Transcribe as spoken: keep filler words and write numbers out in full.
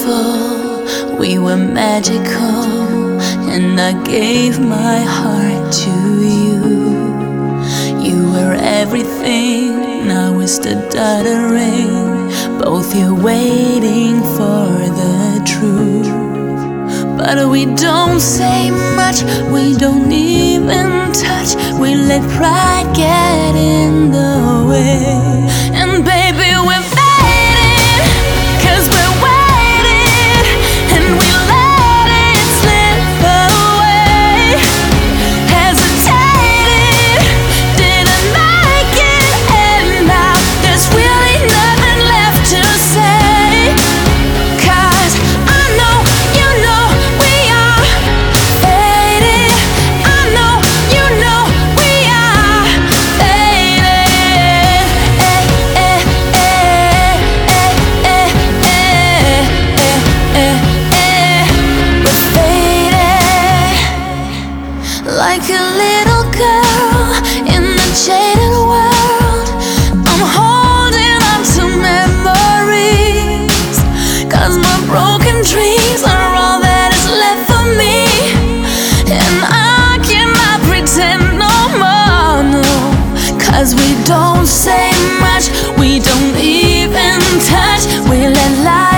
beautiful, we were magical, and I gave my heart to you. You were everything, now it's the stuttering, both here waiting for the truth. But we don't say much, we don't even touch, we let pride get in the way. And baby, we're fading, cause we're waiting, and we let it slip away. Hesitated, didn't make it, and now there's really nothing left to say. Cause I know, you know, we are faded. I know, you know, we are faded. Eh, eh, eh, eh, eh, eh, eh, eh. We're faded, like a little girl in a jaded world. I'm holding on to memories, cause my broken dreams are all that is left for me. And I cannot pretend no more, no, cause we don't say much, we don't even touch, we let life